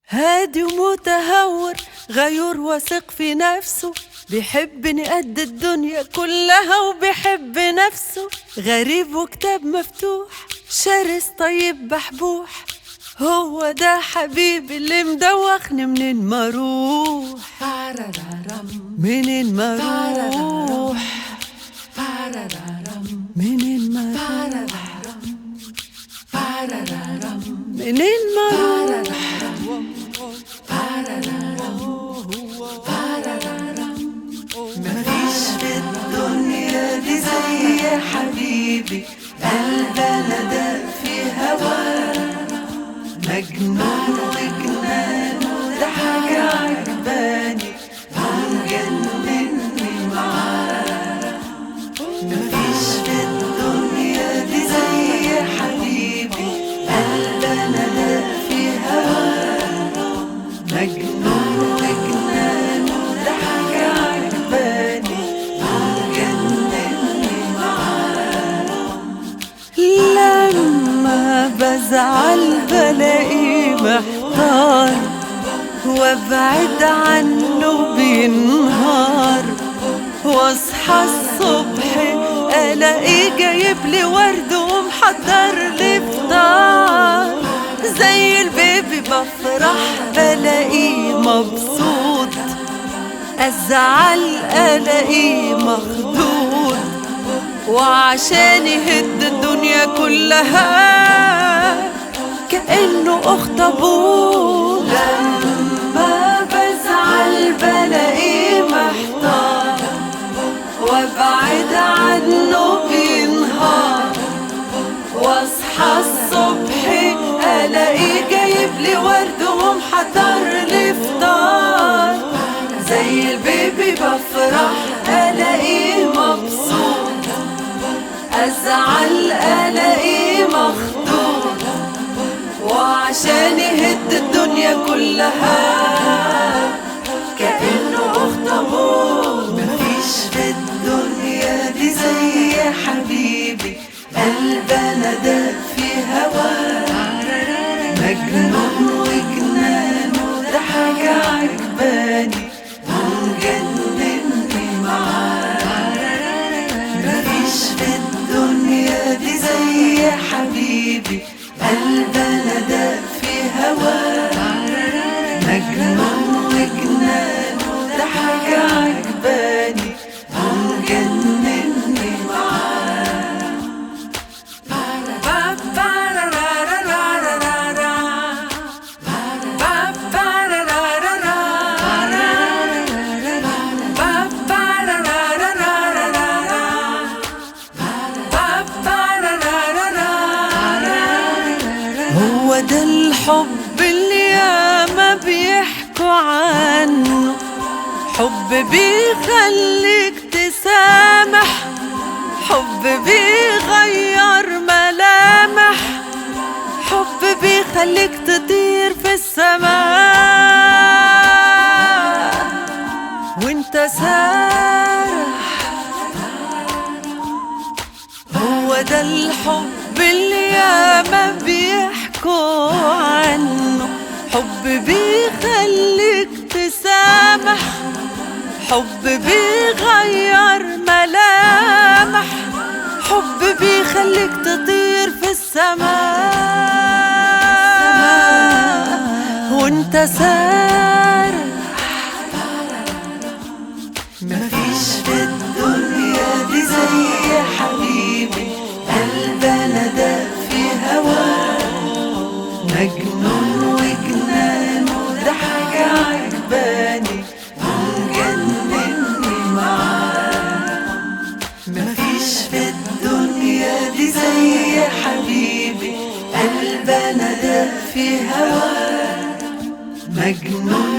هادي ومتهور غيور واثق في نفسه، بيحبني قد الدنيا كلها وبيحب نفسه. غريب وكتاب مفتوح، شرس طيب بحبوح، هو ده حبيبي اللي مدوخني. منين ما اروح منين ما اروح منين ما اروح منين ما اروح مفيش في الدنيا دي زي حبيبي، قلبنا ده في هواه مجنون وجنان، ده حاجة عجباني ومجنني معاه. مفيش في الدنيا دي زي حبيبي، قلبنا ده في هواه مجنون وجنان، ده حاجة عجباني ومجنني معاه. لما بزعل بلاقيه محتار، وابعد عنه بينهار، واصحى الصبح الاقيه جايب لي ورد ومحضر لي فطار. زي البيبي بفرح بلاقيه مبسوط، ازعل الاقيه مخدود، وعشان يهد الدنيا كلها كأنه أخت أبوه. لما بزعل بلاقيه محتار، وابعد عنه بينهار، واصحى الصبح الاقيه جايب لي ورد ومحضر لي فطار. زي البيبي بفرح الاقيه مبسوط، ازعل الاقيه مخدود، وعشان يهد الدنيا كلها كأنه أخت أبوه. مفيش في الدنيا دي زي حبيبي، قلبنا ده في هواه مجنون وجنان، ده حاجة عجباني ومجنني معاه. مفيش في الدنيا دي زي حبيبي، قلبنا ده في هواه مجنون وجنان، ده حاجة عجباني ومجنني معاه. هو ده الحب اللي ياما بيحكوا عنه، حب بيخليك تسامح، حب بيغير ملامح، حب بيخليك تطير في السماء وانت سارح. هو ده الحب اللي ياما بيحكوا عنه، حب بيخليك تسامح، حب بيغير ملامح، حب بيخليك تطير في السماء وانت سارح. مفيش في الدنيا دي زي حبيبي، قلبنا ده في هواه مجنون وجنان، ده حاجة عجباني ومجنني معاه. مفيش في الدنيا دي زي حبيبي، قلبنا ده في هواه مجنون